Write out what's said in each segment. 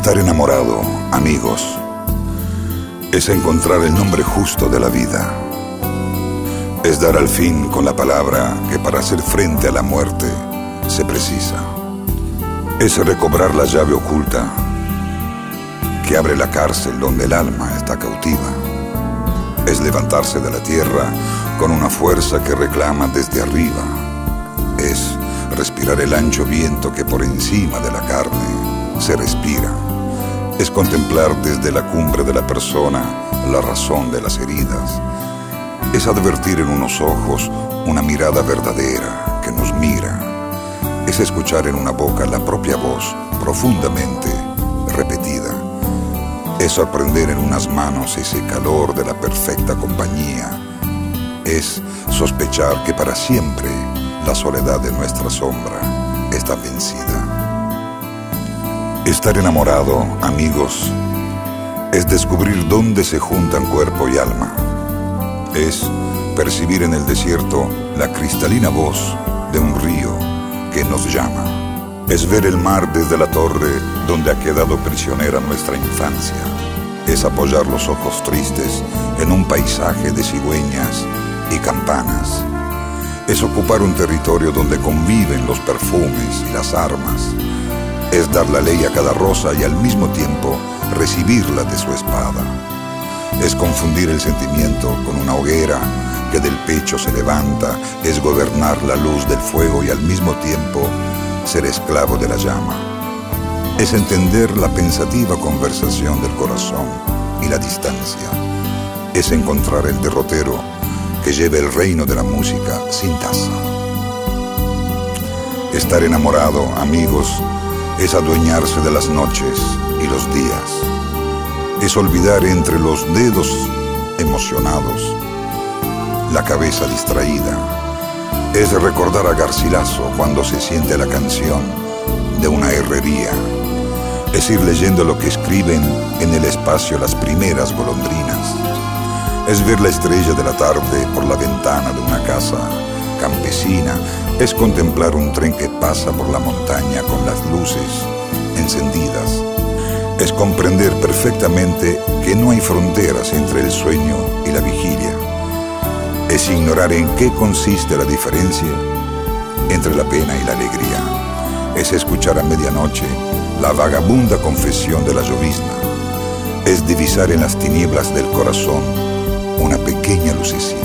Estar enamorado, amigos, es encontrar el nombre justo de la vida. Es dar al fin con la palabra que para hacer frente a la muerte se precisa. Es recobrar la llave oculta que abre la cárcel donde el alma está cautiva. Es levantarse de la tierra con una fuerza que reclama desde arriba. Es respirar el ancho viento que por encima de la carne se respira. Es contemplar desde la cumbre de la persona la razón de las heridas. Es advertir en unos ojos una mirada verdadera que nos mira. Es escuchar en una boca la propia voz profundamente repetida. Es sorprender en unas manos ese calor de la perfecta compañía. Es sospechar que para siempre la soledad de nuestra sombra está vencida. Estar enamorado, amigos, es descubrir dónde se juntan cuerpo y alma. Es percibir en el desierto la cristalina voz de un río que nos llama. Es ver el mar desde la torre donde ha quedado prisionera nuestra infancia. Es apoyar los ojos tristes en un paisaje de cigüeñas y campanas. Es ocupar un territorio donde conviven los perfumes y las armas. Es dar la ley a cada rosa y al mismo tiempo recibirla de su espada. Es confundir el sentimiento con una hoguera que del pecho se levanta. Es gobernar la luz del fuego y al mismo tiempo ser esclavo de la llama. Es entender la pensativa conversación del corazón y la distancia. Es encontrar el derrotero que lleve el reino de la música sin taza. Estar enamorado, amigos, es adueñarse de las noches y los días. Es olvidar entre los dedos emocionados la cabeza distraída. Es recordar a Garcilaso cuando se siente la canción de una herrería. Es ir leyendo lo que escriben en el espacio las primeras golondrinas. Es ver la estrella de la tarde por la ventana de una casa campesina. Es contemplar un tren que pasa por la montaña con las luces encendidas. Es comprender perfectamente que no hay fronteras entre el sueño y la vigilia. Es ignorar en qué consiste la diferencia entre la pena y la alegría. Es escuchar a medianoche la vagabunda confesión de la llovizna. Es divisar en las tinieblas del corazón una pequeña lucecita.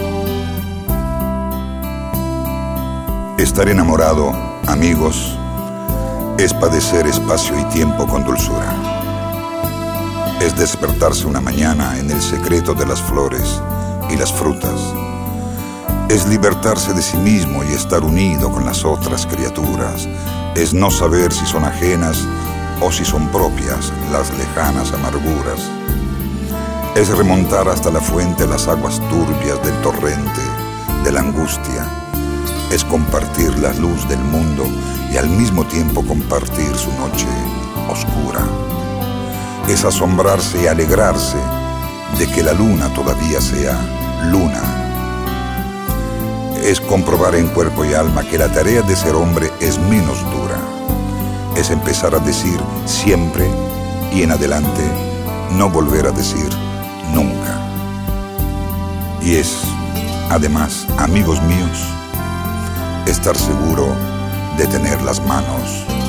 Estar enamorado, amigos, es padecer espacio y tiempo con dulzura. Es despertarse una mañana en el secreto de las flores y las frutas. Es libertarse de sí mismo y estar unido con las otras criaturas. Es no saber si son ajenas o si son propias las lejanas amarguras. Es remontar hasta la fuente las aguas turbias del torrente de la angustia. Es compartir la luz del mundo y al mismo tiempo compartir su noche oscura. Es asombrarse y alegrarse de que la luna todavía sea luna. Es comprobar en cuerpo y alma que la tarea de ser hombre es menos dura. Es empezar a decir siempre y en adelante no volver a decir nunca. Y es, además, amigos míos, estar seguro de tener las manos